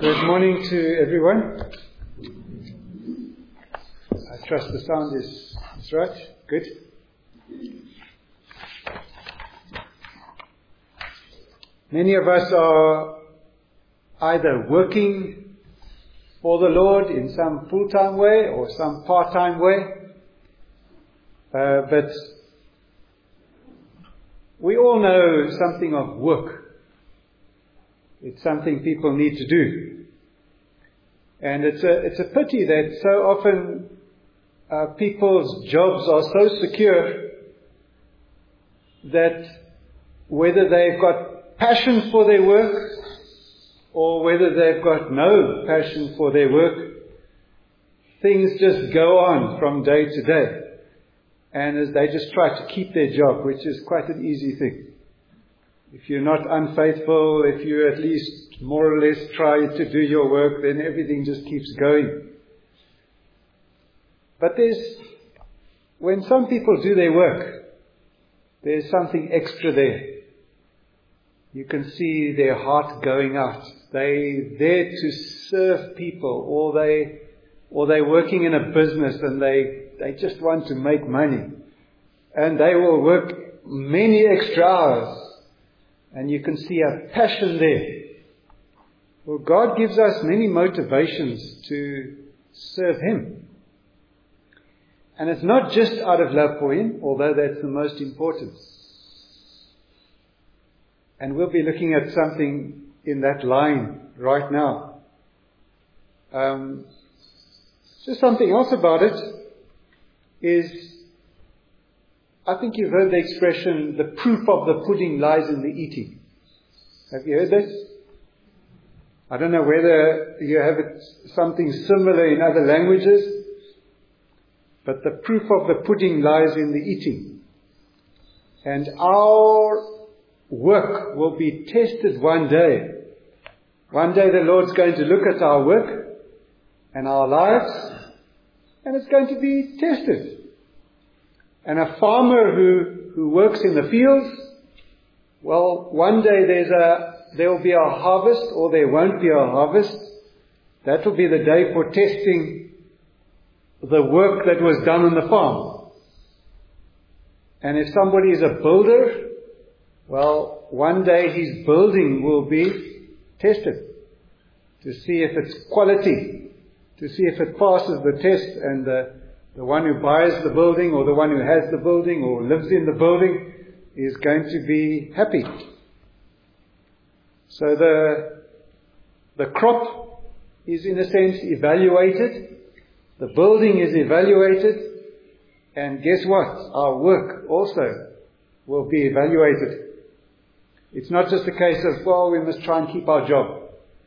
Good morning to everyone. I trust the sound is right. Good. Many of us are either working for the Lord in some full-time way or some part-time way. But we all know something of work. It's something people need to do. And it's a pity that so often people's jobs are so secure that whether they've got passion for their work or whether they've got no passion for their work, things just go on from day to day. And as they just try to keep their job, which is quite an easy thing. If you're not unfaithful, if you at least more or less try to do your work, then everything just keeps going. But when some people do their work, there's something extra there. You can see their heart going out. They're there to serve people, or they're working in a business and they just want to make money. And they will work many extra hours. And you can see a passion there. Well, God gives us many motivations to serve Him. And it's not just out of love for Him, although that's the most important. And we'll be looking at something in that line right now. Just something else about it is, I think you've heard the expression, the proof of the pudding lies in the eating. Have you heard this? I don't know whether you have something similar in other languages, but the proof of the pudding lies in the eating. And our work will be tested one day. One day the Lord's going to look at our work and our lives, and it's going to be tested. And a farmer who works in the fields, well, one day there will be a harvest or there won't be a harvest. That will be the day for testing the work that was done on the farm. And if somebody is a builder, well, one day his building will be tested to see if it's quality, to see if it passes the test, and the one who buys the building or the one who has the building or lives in the building is going to be happy. So the crop is in a sense evaluated. The building is evaluated. And guess what? Our work also will be evaluated. It's not just a case of, well, we must try and keep our job.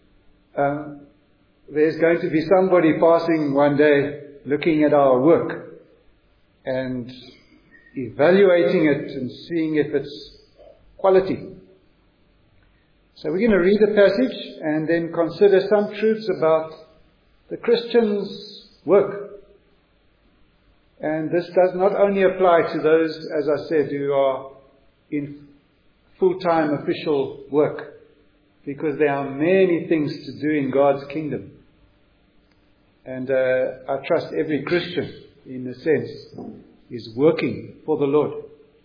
There's going to be somebody passing one day looking at our work and evaluating it and seeing if it's quality. So we're going to read the passage and then consider some truths about the Christian's work. And this does not only apply to those, as I said, who are in full-time official work, because there are many things to do in God's kingdom. And I trust every Christian, in a sense, is working for the Lord.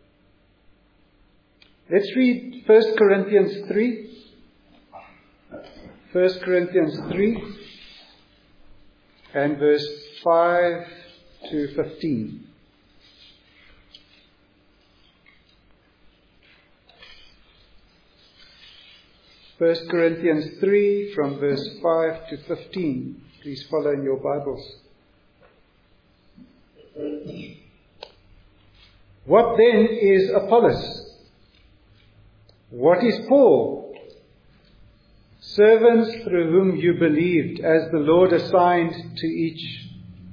Let's read 1 Corinthians 3. 1 Corinthians 3 and verse 5 to 15. First Corinthians 3 from verse 5 to 15. Please follow in your Bibles. What then is Apollos? What is Paul? Servants through whom you believed, as the Lord assigned to each.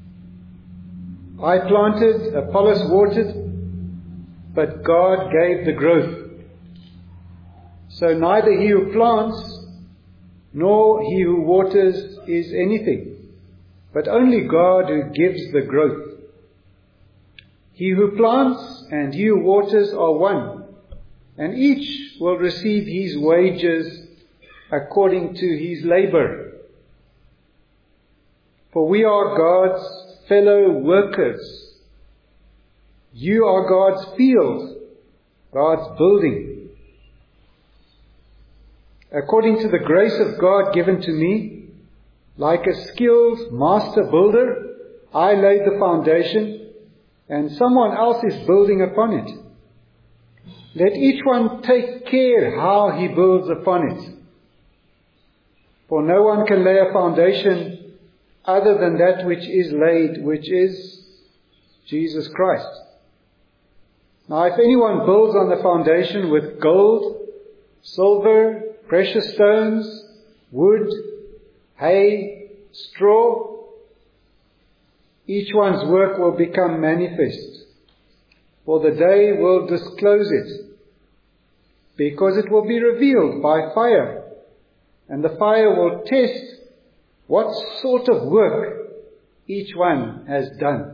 I planted, Apollos watered, but God gave the growth. So neither he who plants nor he who waters is anything, but only God who gives the growth. He who plants and he who waters are one, and each will receive his wages according to his labor. For we are God's fellow workers. You are God's field, God's building. According to the grace of God given to me, like a skilled master builder, I laid the foundation, and someone else is building upon it. Let each one take care how he builds upon it. For no one can lay a foundation other than that which is laid, which is Jesus Christ. Now if anyone builds on the foundation with gold, silver, precious stones, wood, hay, straw, each one's work will become manifest, for the day will disclose it, because it will be revealed by fire, and the fire will test what sort of work each one has done.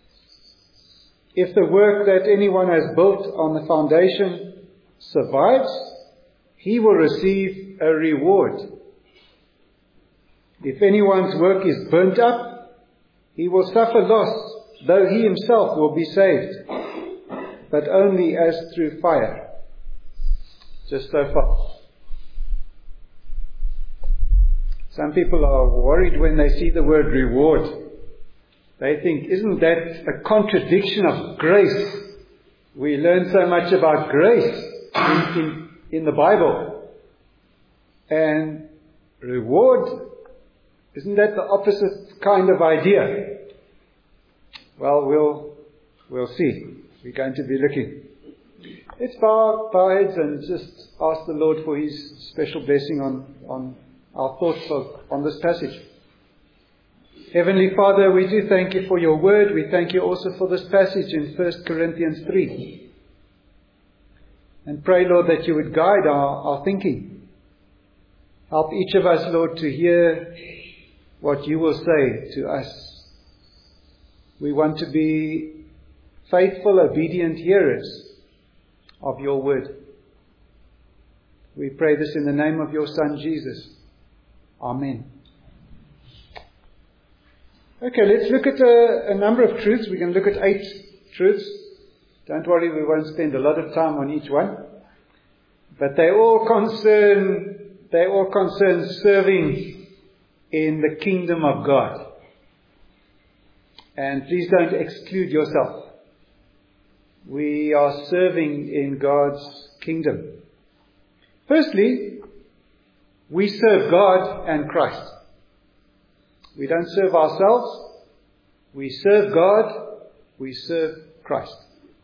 If the work that anyone has built on the foundation survives, he will receive a reward. If anyone's work is burnt up, he will suffer loss, though he himself will be saved, but only as through fire. Just so far. Some people are worried when they see the word reward. They think, isn't that a contradiction of grace? We learn so much about grace in the Bible. And reward, isn't that the opposite kind of idea? Well, we'll see. We're going to be looking. Let's bow our heads and just ask the Lord for His special blessing on our thoughts on this passage. Heavenly Father, we do thank You for Your word. We thank You also for this passage in 1 Corinthians 3. And pray, Lord, that You would guide our thinking. Help each of us, Lord, to hear what You will say to us. We want to be faithful, obedient hearers of Your word. We pray this in the name of Your Son, Jesus. Amen. Okay, let's look at a number of truths. We're going to look at 8 truths. Don't worry, we won't spend a lot of time on each one. But they all concern serving in the kingdom of God. And please don't exclude yourself. We are serving in God's kingdom. Firstly, we serve God and Christ. We don't serve ourselves. We serve God. We serve Christ.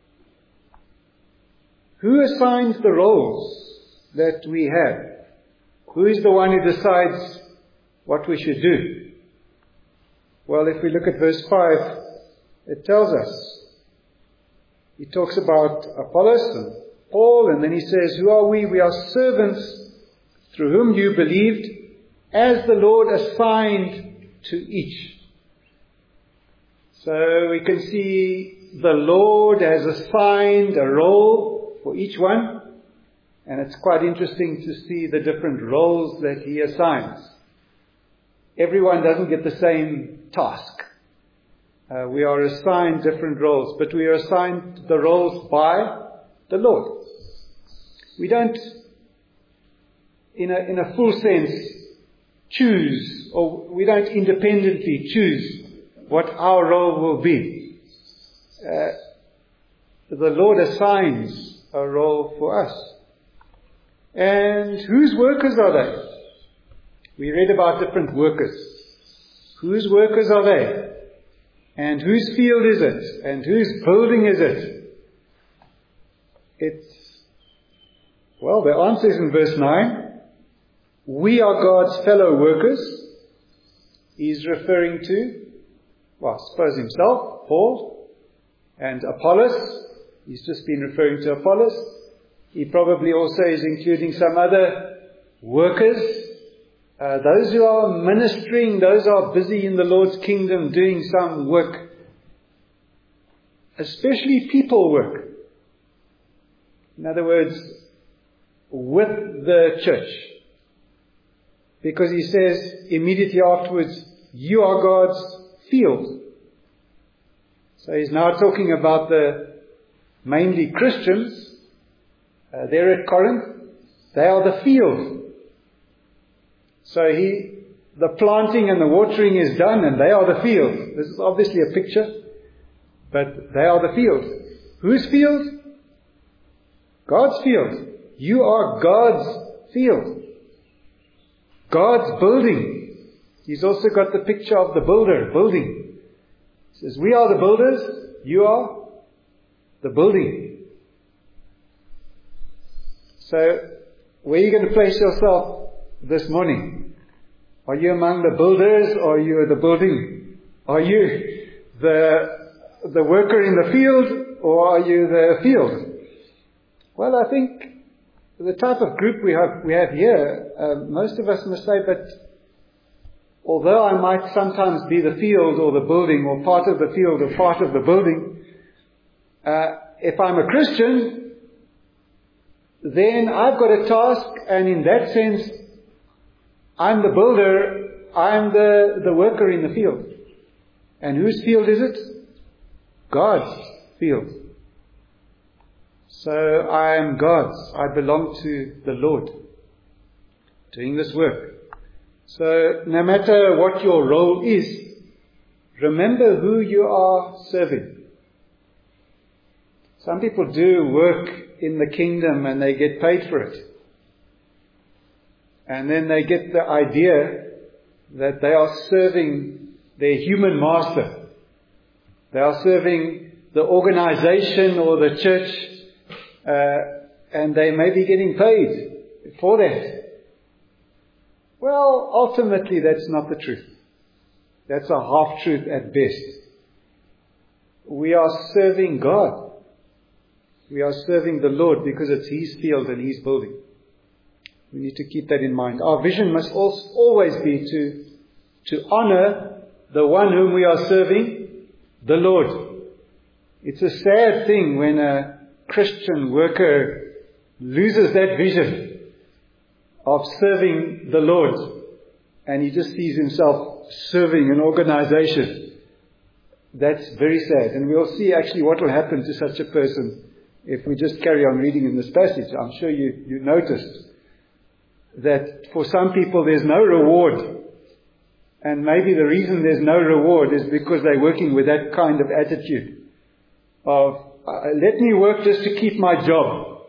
Who assigns the roles that we have? Who is the one who decides what we should do? Well, if we look at verse 5, it tells us. He talks about Apollos and Paul, and then he says, who are we? We are servants through whom you believed, as the Lord assigned to each. So we can see the Lord has assigned a role for each one, and it's quite interesting to see the different roles that He assigns. Everyone doesn't get the same task. We are assigned different roles, but we are assigned the roles by the Lord. We don't, in a full sense, choose, or we don't independently choose what our role will be. The Lord assigns a role for us. And whose workers are they? We read about different workers. Whose workers are they? And whose field is it? And whose building is it? The answer is in verse 9. We are God's fellow workers. He's referring to, I suppose himself, Paul, and Apollos. He's just been referring to Apollos. He probably also is including some other workers. Those who are ministering, those who are busy in the Lord's kingdom doing some work. Especially people work. In other words, with the church. Because he says immediately afterwards, you are God's field. So he's now talking about the mainly Christians. There at Corinth, they are the field. So the planting and the watering is done, and they are the field. This is obviously a picture, but they are the field. Whose field? God's field. You are God's field. God's building. He's also got the picture of the builder building. He says, we are the builders, you are the building. So, where are you going to place yourself this morning? Are you among the builders, or are you the building? Are you the worker in the field, or are you the field? Well, I think the type of group we have here, most of us must say, but although I might sometimes be the field or the building, or part of the field or part of the building, if I'm a Christian, then I've got a task, and in that sense, I'm the builder, I'm the worker in the field. And whose field is it? God's field. So I am God's. I belong to the Lord, doing this work. So no matter what your role is, remember who you are serving. Some people do work in the kingdom and they get paid for it. And then they get the idea that they are serving their human master. They are serving the organization or the church, and they may be getting paid for that. Well, ultimately that's not the truth. That's a half-truth at best. We are serving God. We are serving the Lord because it's His field and His building. We need to keep that in mind. Our vision must always be to honor the one whom we are serving, the Lord. It's a sad thing when a Christian worker loses that vision of serving the Lord, and he just sees himself serving an organization. That's very sad. And we'll see actually what will happen to such a person if we just carry on reading in this passage. I'm sure you noticed that for some people there's no reward. And maybe the reason there's no reward is because they're working with that kind of attitude of, let me work just to keep my job.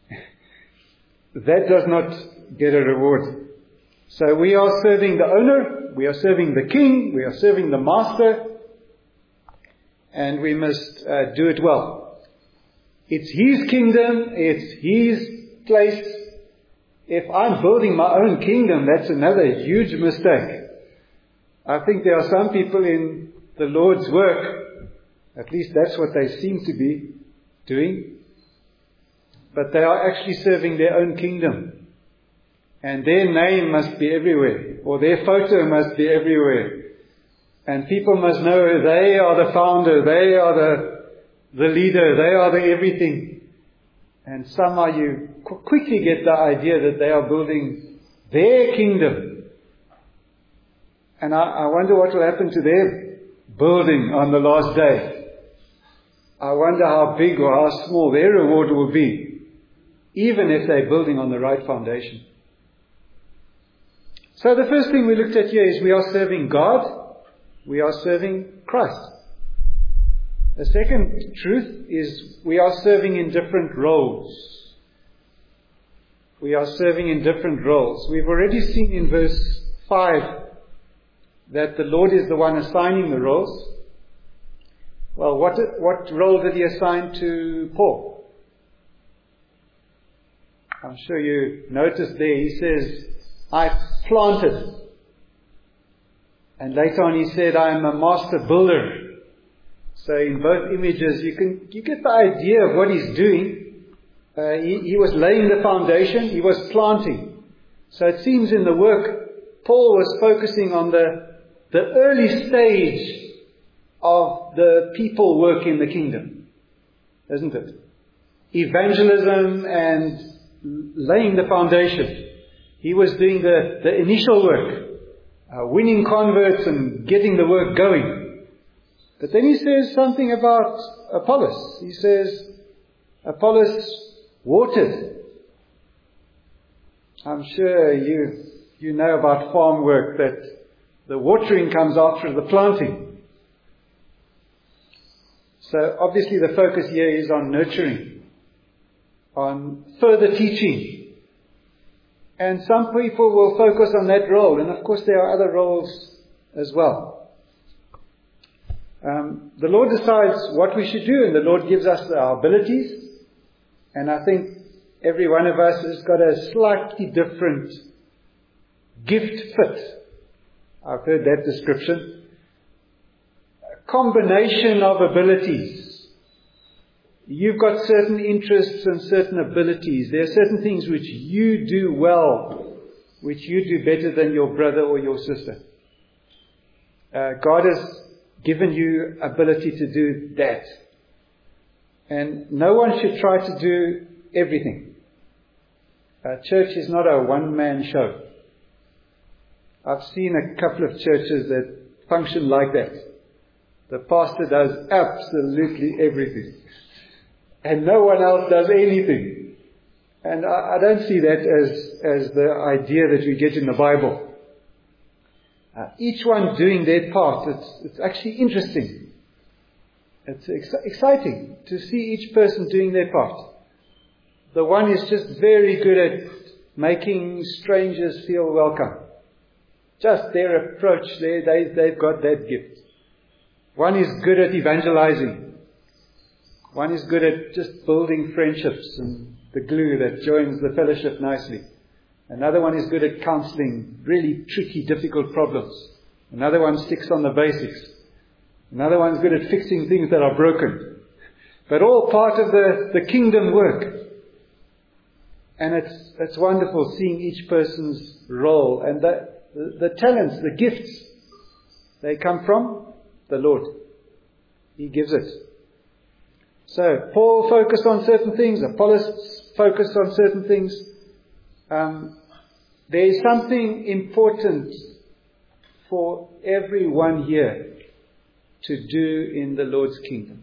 That does not get a reward. So we are serving the owner, we are serving the king, we are serving the master, and we must do it well. It's His kingdom, it's His place. If I'm building my own kingdom, that's another huge mistake. I think there are some people in the Lord's work, at least that's what they seem to be doing, but they are actually serving their own kingdom. And their name must be everywhere, or their photo must be everywhere. And people must know they are the founder, they are the leader, they are the everything. And somehow you quickly get the idea that they are building their kingdom. And I wonder what will happen to their building on the last day. I wonder how big or how small their reward will be, even if they're building on the right foundation. So the first thing we looked at here is we are serving God, we are serving Christ. The second truth is we are serving in different roles. We are serving in different roles. We've already seen in verse 5 that the Lord is the one assigning the roles. Well, what role did He assign to Paul? I'm sure you noticed there, he says, I planted. And later on he said, I am a master builder. So in both images, you get the idea of what he's doing. He was laying the foundation, he was planting. So it seems in the work, Paul was focusing on the early stage of the people work in the kingdom, isn't it? Evangelism and laying the foundation. He was doing the initial work. winning converts and getting the work going. But then he says something about Apollos. He says, Apollos watered. I'm sure you know about farm work that the watering comes after the planting. So obviously the focus here is on nurturing, on further teaching. And some people will focus on that role, and of course there are other roles as well. The Lord decides what we should do, and the Lord gives us our abilities. And I think every one of us has got a slightly different gift fit. I've heard that description. A combination of abilities. You've got certain interests and certain abilities. There are certain things which you do well, which you do better than your brother or your sister. God has given you ability to do that. And no one should try to do everything. Church is not a one-man show. I've seen a couple of churches that function like that. The pastor does absolutely everything. And no one else does anything. And I don't see that as the idea that we get in the Bible. Each one doing their part. It's actually interesting. It's exciting to see each person doing their part. The one is just very good at making strangers feel welcome. Just their approach there, they've got that gift. One is good at evangelizing. One is good at just building friendships and the glue that joins the fellowship nicely. Another one is good at counseling really tricky, difficult problems. Another one sticks on the basics. Another one's good at fixing things that are broken. But all part of the kingdom work. And it's wonderful seeing each person's role. And the talents, the gifts, they come from the Lord. He gives it. So, Paul focused on certain things. Apollos focused on certain things. There is something important for everyone here to do in the Lord's kingdom.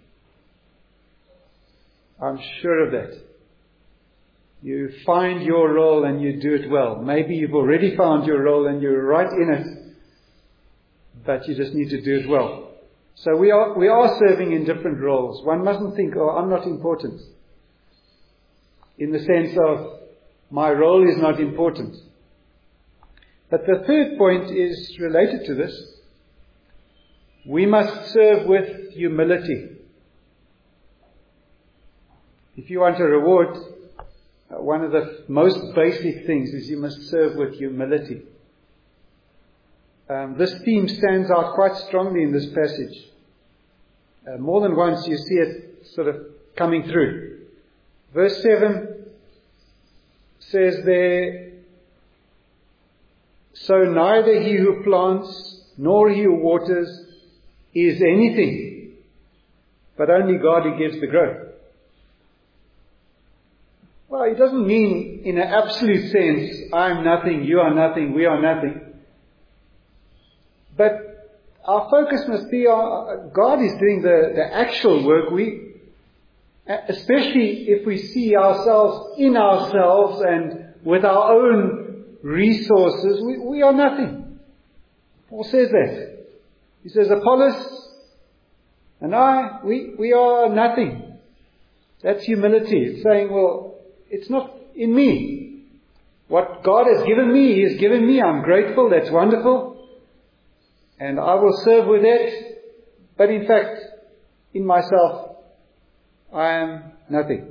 I'm sure of that. You find your role and you do it well. Maybe you've already found your role and you're right in it, but you just need to do it well. So we are serving in different roles. One mustn't think, oh, I'm not important. In the sense of, my role is not important. But the third point is related to this. We must serve with humility. If you want a reward, one of the most basic things is you must serve with humility. This theme stands out quite strongly in this passage. More than once you see it sort of coming through. Verse 7 says there, so neither he who plants nor he who waters is anything, but only God who gives the growth. Well, it doesn't mean in an absolute sense, I'm nothing, you are nothing, we are nothing. But our focus must be on God is doing the actual work. Especially if we see ourselves in ourselves and with our own resources, we are nothing. Paul says that. He says, Apollos and we are nothing. That's humility. It's saying, well, it's not in me. What God has given me, He has given me. I'm grateful. That's wonderful. And I will serve with it. But in fact, in myself, I am nothing.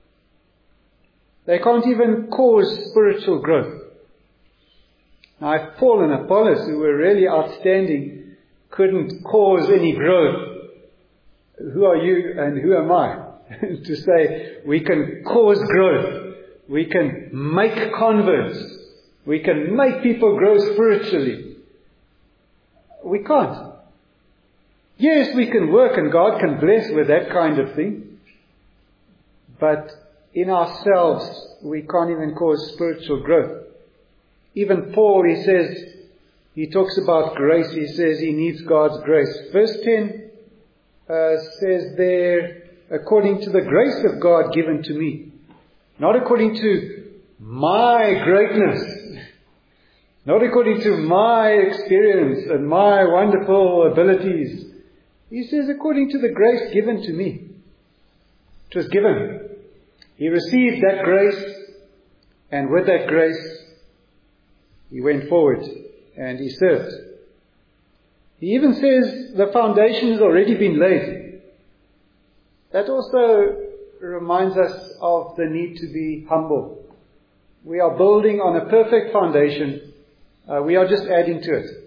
They can't even cause spiritual growth. Now, if Paul and Apollos, who were really outstanding, couldn't cause any growth, who are you and who am I to say we can cause growth, we can make converts, we can make people grow spiritually? We can't. Yes, we can work and God can bless with that kind of thing. But in ourselves, we can't even cause spiritual growth. Even Paul, he says, he talks about grace. He says he needs God's grace. Verse 10 says there, according to the grace of God given to me. Not according to my greatness. Not according to my experience and my wonderful abilities. He says according to the grace given to me. It was given. He received that grace, and with that grace, he went forward and he served. He even says the foundation has already been laid. That also reminds us of the need to be humble. We are building on a perfect foundation. We are just adding to it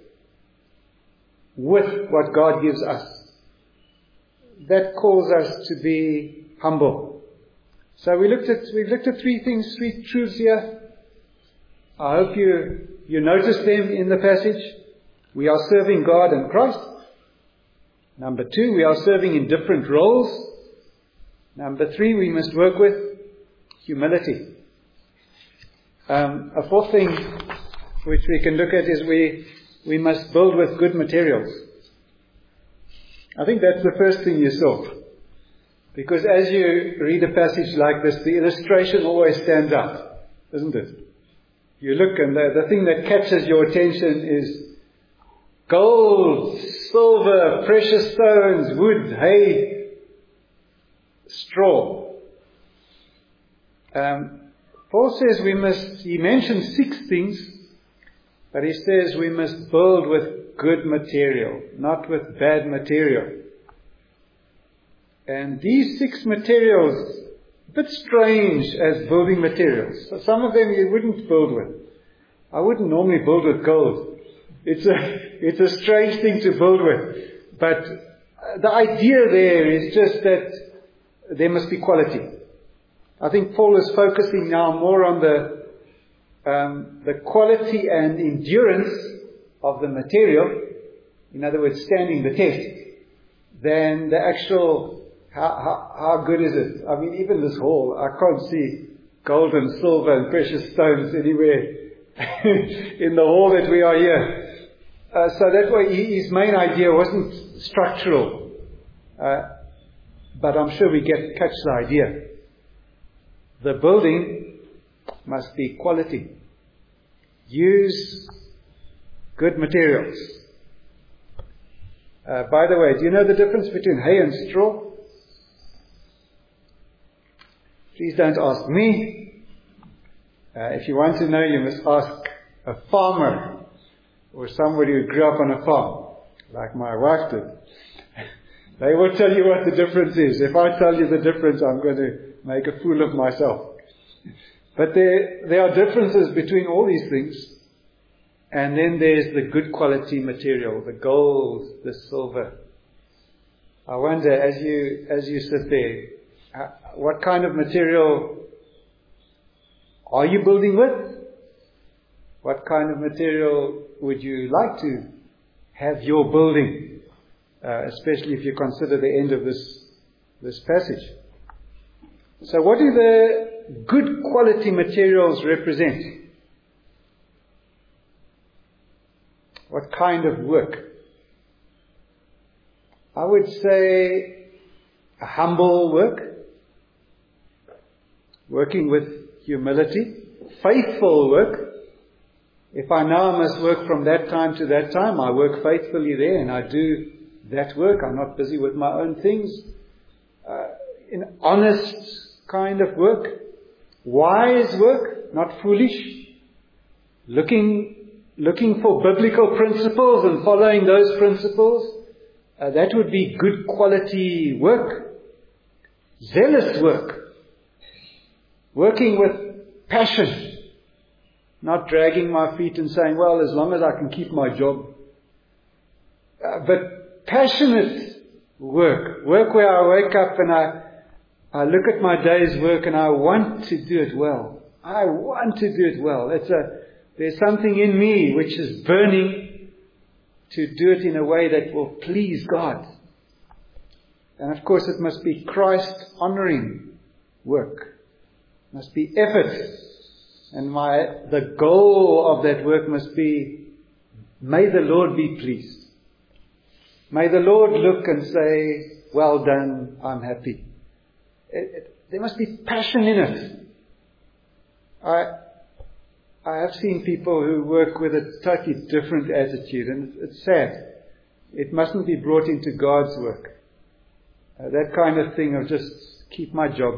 with what God gives us. That calls us to be humble. So we've looked at three things, three truths here. I hope you notice them in the passage. We are serving God and Christ. Number 2, we are serving in different roles. Number 3, we must work with humility. A fourth thing which we can look at is we must build with good materials. I think that's the first thing you saw. Because as you read a passage like this, the illustration always stands out, isn't it? You look and the thing that catches your attention is gold, silver, precious stones, wood, hay, straw. Paul says he mentions 6 things, but he says we must build with good material, not with bad material. And these 6 materials, a bit strange as building materials. So some of them you wouldn't build with. I wouldn't normally build with gold. It's a strange thing to build with. But the idea there is just that there must be quality. I think Paul is focusing now more on the quality and endurance of the material, in other words, standing the test, than the actual how good is it. I mean, even this hall, I can't see gold and silver and precious stones anywhere in the hall that we are here. So that way his main idea wasn't structural, but I'm sure we catch the idea. The building must be quality. Use good materials. By the way, do you know the difference between hay and straw? Please don't ask me. If you want to know, you must ask a farmer or somebody who grew up on a farm, like my wife did. They will tell you what the difference is. If I tell you the difference, I'm going to make a fool of myself. But there are differences between all these things. And then there's the good quality material, the gold, the silver. I wonder, as you sit there, what kind of material are you building with? What kind of material would you like to have your building? Especially if you consider the end of this passage. So what do the good quality materials represent? What kind of work? I would say a humble work, working with humility, faithful work. If I know I must work from that time to that time, I work faithfully there and I do that work. I'm not busy with my own things. An honest kind of work, wise work, not foolish, looking for biblical principles and following those principles. That would be good quality work. Zealous work, working with passion, not dragging my feet and saying, well, as long as I can keep my job. But passionate work where I wake up and I look at my day's work and I want to do it well. I want to do it well. There's something in me which is burning to do it in a way that will please God. And of course it must be Christ-honoring work. It must be effort. And the goal of that work must be may the Lord be pleased. May the Lord look and say, well done, I'm happy. There must be passion in it. I have seen people who work with a totally different attitude, and it's sad. It mustn't be brought into God's work. That kind of thing of just keep my job.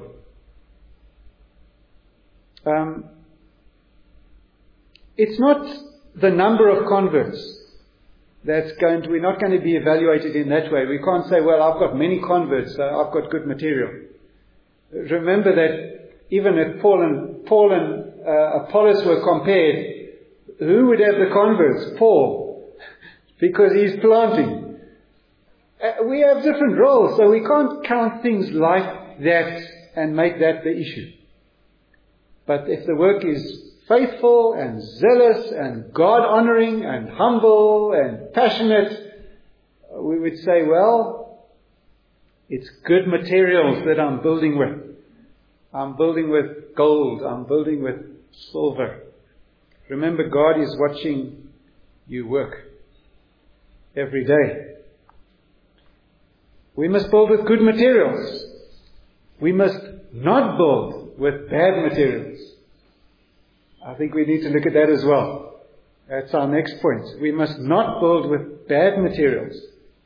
It's not the number of converts we're not going to be evaluated in that way. We can't say, well, I've got many converts, so I've got good material. Remember that even if Paul and Apollos were compared, who would have the converts? Paul, because he's planting. We have different roles, so we can't count things like that and make that the issue. But if the work is faithful and zealous and God-honoring and humble and passionate, we would say, well, it's good materials that I'm building with. I'm building with gold. I'm building with silver. Remember, God is watching you work every day. We must build with good materials. We must not build with bad materials. I think we need to look at that as well. That's our next point. We must not build with bad materials.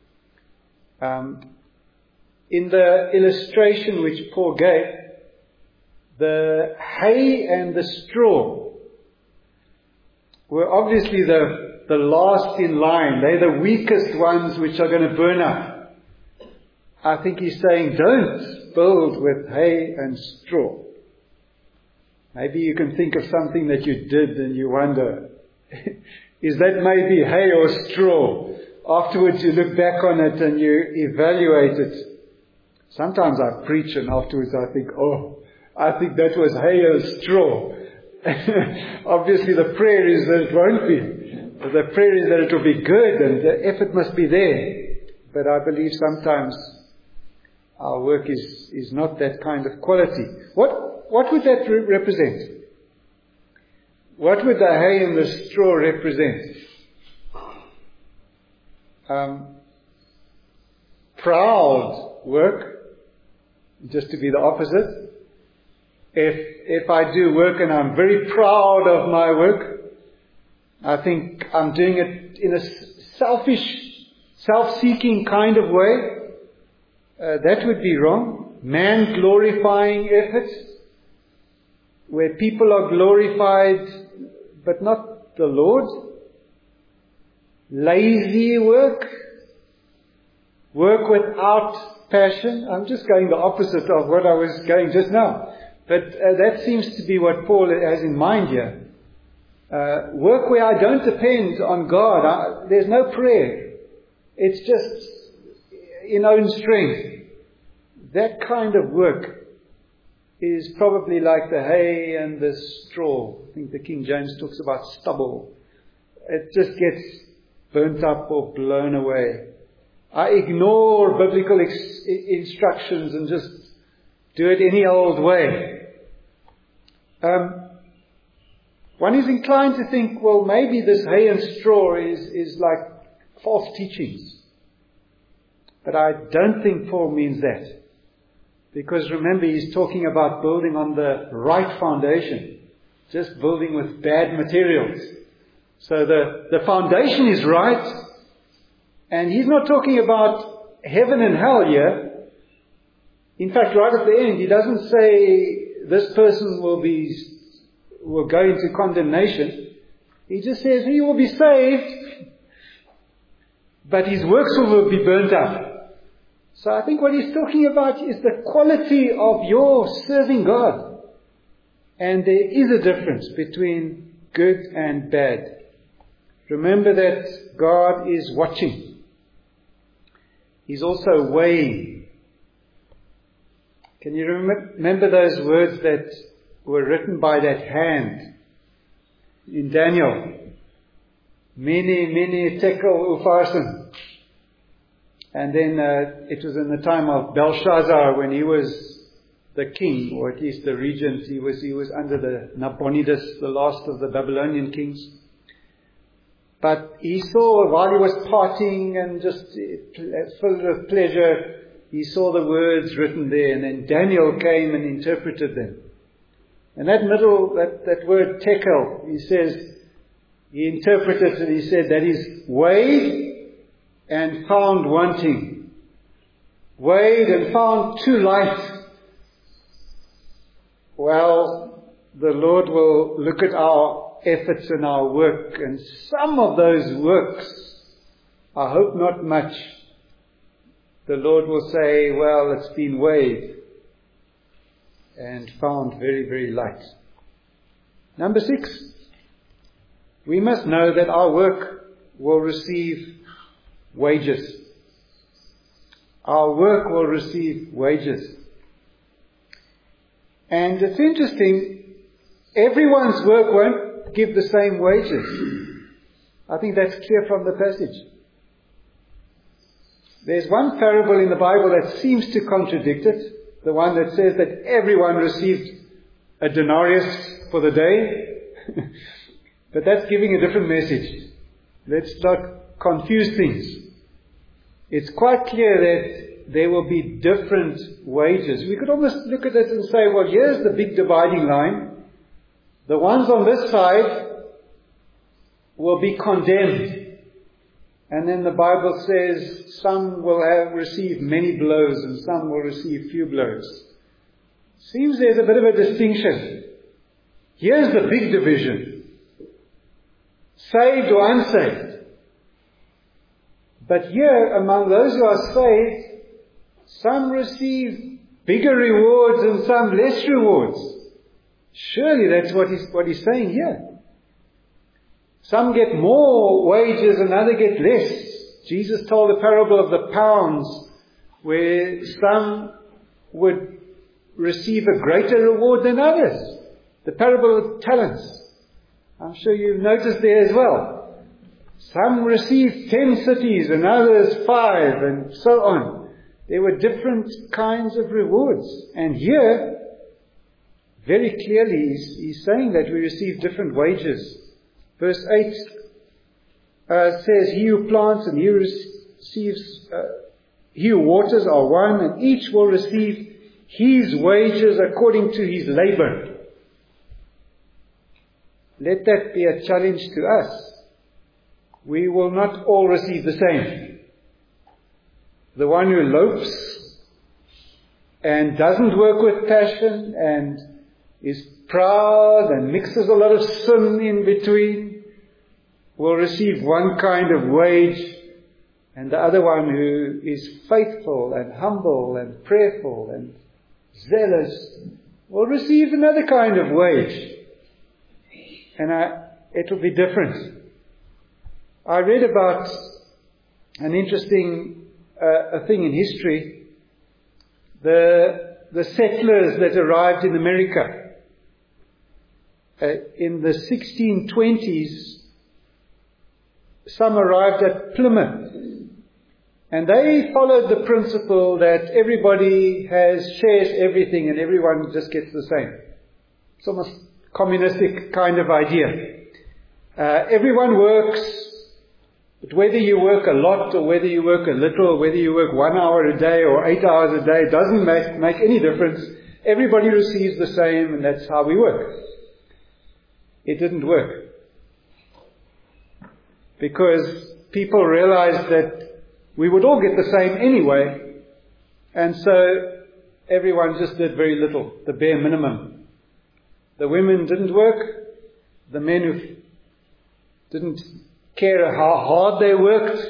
In the illustration which Paul gave, the hay and the straw were obviously the last in line. They're the weakest ones which are going to burn up. I think he's saying, don't build with hay and straw. Maybe you can think of something that you did and you wonder, is that maybe hay or straw? Afterwards you look back on it and you evaluate it. Sometimes I preach and afterwards I think, I think that was hay or straw. Obviously the prayer is that it won't be. The prayer is that it will be good and the effort must be there. But I believe sometimes our work is not that kind of quality. What would that represent? What would the hay and the straw represent? Proud work, just to be the opposite. If I do work and I'm very proud of my work, I think I'm doing it in a selfish, self-seeking kind of way. That would be wrong. Man-glorifying efforts, where people are glorified, but not the Lord. Lazy work without passion. I'm just going the opposite of what I was going just now. But that seems to be what Paul has in mind here. Work where I don't depend on God. There's no prayer. It's just in own strength. That kind of work is probably like the hay and the straw. I think the King James talks about stubble. It just gets burnt up or blown away. I ignore biblical instructions and just do it any old way. One is inclined to think, well, maybe this hay and straw is like false teachings. But I don't think Paul means that. Because remember, he's talking about building on the right foundation. Just building with bad materials. So the foundation is right. And he's not talking about heaven and hell here. In fact, right at the end, he doesn't say this person will go into condemnation. He just says he will be saved, but his works will be burnt up. So I think what he's talking about is the quality of your serving God. And there is a difference between good and bad. Remember that God is watching. He's also weighing. Can you remember those words that were written by that hand in Daniel? Mene, tekel, upharsin. And then it was in the time of Belshazzar when he was the king, or at least the regent. He was under the Nabonidus, the last of the Babylonian kings. But But he saw, while he was parting and just filled with pleasure, he saw the words written there, and then Daniel came and interpreted them. And that word tekel, he says, he interpreted it, and he said that is weighed and found wanting. Weighed and found too light. Well, the Lord will look at our efforts and our work, and some of those works, I hope not much, the Lord will say, well, it's been weighed and found very, very light. Number 6, we must know that our work will receive wages. Our work will receive wages. And it's interesting, everyone's work won't give the same wages. I think that's clear from the passage. There's one parable in the Bible that seems to contradict it, the one that says that everyone received a denarius for the day. But that's giving a different message. Let's not confuse things. It's quite clear that there will be different wages. We could almost look at it and say, well, here's the big dividing line. The ones on this side will be condemned. And then the Bible says some will receive many blows and some will receive few blows. Seems there's a bit of a distinction. Here's the big division. Saved or unsaved. But here, among those who are saved, some receive bigger rewards and some less rewards. Surely that's what he's saying here. Some get more wages and others get less. Jesus told the parable of the pounds, where some would receive a greater reward than others. The parable of talents. I'm sure you've noticed there as well. Some received 10 cities and others 5 and so on. There were different kinds of rewards. And here, very clearly, he's saying that we receive different wages. Verse 8 says, he who plants and he who receives, he who waters are one, and each will receive his wages according to his labor. Let that be a challenge to us. We will not all receive the same. The one who loafs and doesn't work with passion and is proud and mixes a lot of sin in between will receive one kind of wage, and the other one who is faithful and humble and prayerful and zealous will receive another kind of wage. And it will be different. I read about an interesting thing in history. The settlers that arrived in America in the 1620s, some arrived at Plymouth, and they followed the principle that everybody shares everything and everyone just gets the same. It's almost communistic kind of idea. Everyone works, but whether you work a lot or whether you work a little, whether you work 1 hour a day or 8 hours a day, doesn't make any difference. Everybody receives the same, and that's how we work. It didn't work. Because people realized that we would all get the same anyway, and so everyone just did very little, the bare minimum. The women didn't work, the men who didn't care how hard they worked.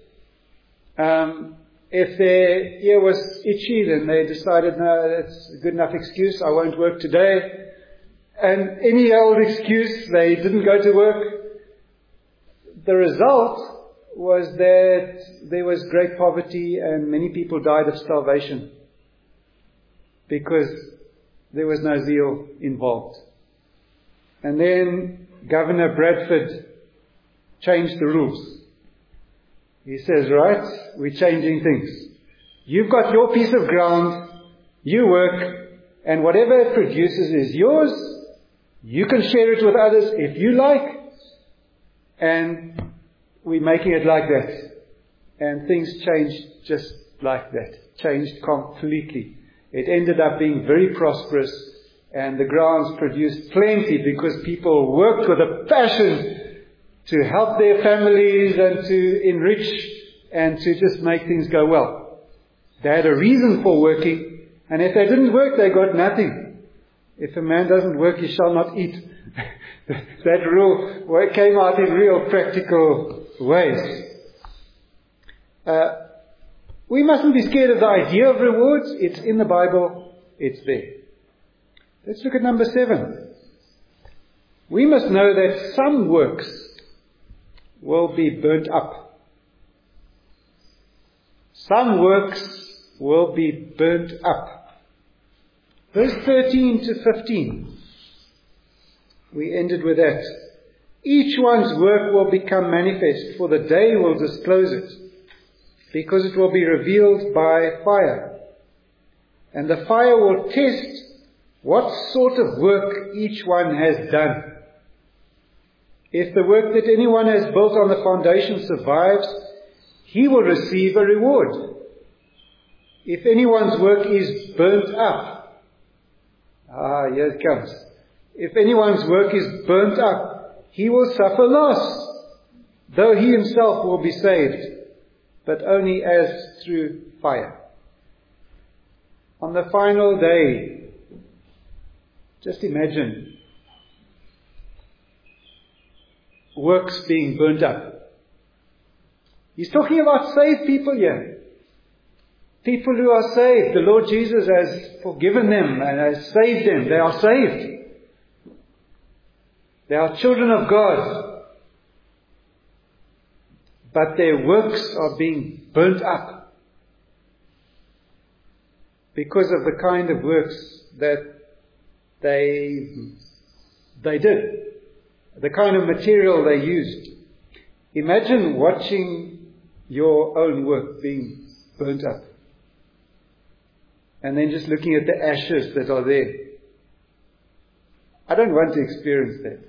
If their ear was itchy, then they decided, no, that's a good enough excuse, I won't work today. And any old excuse, they didn't go to work. The result was that there was great poverty and many people died of starvation because there was no zeal involved. And then Governor Bradford changed the rules. He says, right, we're changing things. You've got your piece of ground, you work, and whatever it produces is yours. You can share it with others if you like. And we're making it like that. And things changed just like that. Changed completely. It ended up being very prosperous, and the grounds produced plenty because people worked with a passion to help their families and to enrich and to just make things go well. They had a reason for working, and if they didn't work, they got nothing. If a man doesn't work, he shall not eat. That rule came out in real practical ways. We mustn't be scared of the idea of rewards. It's in the Bible. It's there. Let's look at number 7. We must know that some works will be burnt up. Some works will be burnt up. Verse 13 to 15. We ended with that. Each one's work will become manifest, for the day will disclose it, because it will be revealed by fire. And the fire will test what sort of work each one has done. If the work that anyone has built on the foundation survives, he will receive a reward. If anyone's work is burnt up, here it comes. If anyone's work is burnt up, he will suffer loss, though he himself will be saved, but only as through fire. On the final day, just imagine works being burnt up. He's talking about saved people here. People who are saved. The Lord Jesus has forgiven them and has saved them. They are saved. They are children of God. But their works are being burnt up because of the kind of works that they did. The kind of material they used. Imagine watching your own work being burnt up. And then just looking at the ashes that are there. I don't want to experience that.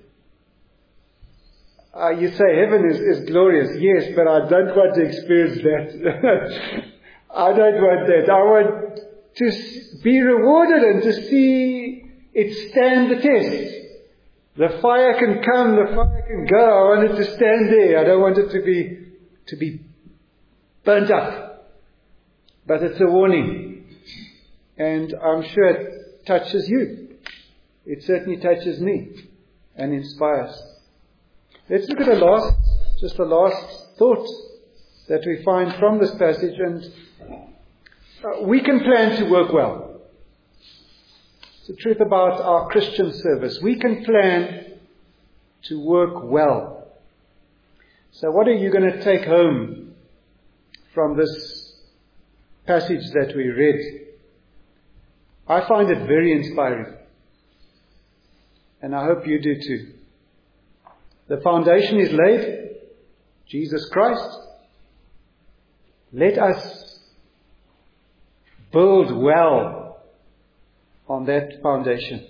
You say heaven is glorious. Yes, but I don't want to experience that. I don't want that. I want to be rewarded and to see it stand the test. The fire can come, the fire can go. I want it to stand there. I don't want it to be burnt up. But it's a warning. And I'm sure it touches you. It certainly touches me and inspires. Let's look at the last thought that we find from this passage. And we can plan to work well. It's the truth about our Christian service. We can plan to work well. So what are you going to take home from this passage that we read? I find it very inspiring. And I hope you do too. The foundation is laid. Jesus Christ. Let us build well on that foundation.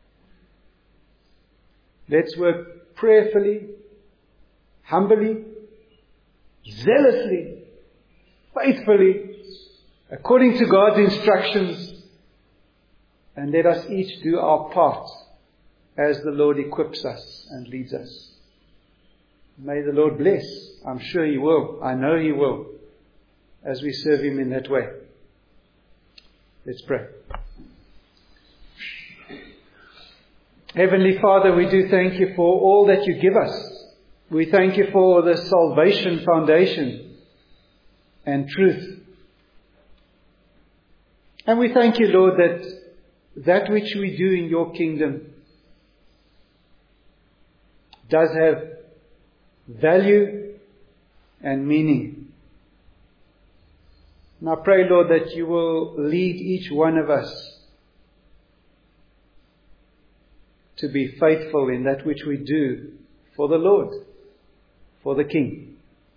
Let's work prayerfully, humbly, zealously, faithfully, according to God's instructions, and let us each do our part as the Lord equips us and leads us. May the Lord bless. I'm sure He will. I know He will, as we serve Him in that way. Let's pray. Heavenly Father, we do thank You for all that You give us. We thank You for the salvation foundation and truth. And we thank You, Lord, that which we do in Your kingdom does have value and meaning. And I pray, Lord, that You will lead each one of us to be faithful in that which we do for the Lord, for the King.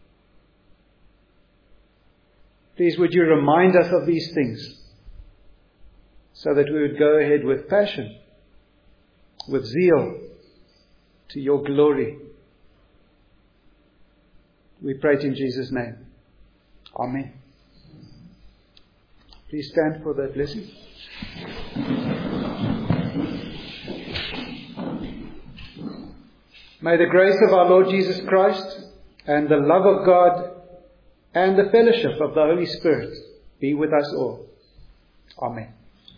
Please would You remind us of these things so that we would go ahead with passion, with zeal, to Your glory. We pray it in Jesus' name. Amen. Please stand for the blessing. May the grace of our Lord Jesus Christ and the love of God and the fellowship of the Holy Spirit be with us all. Amen.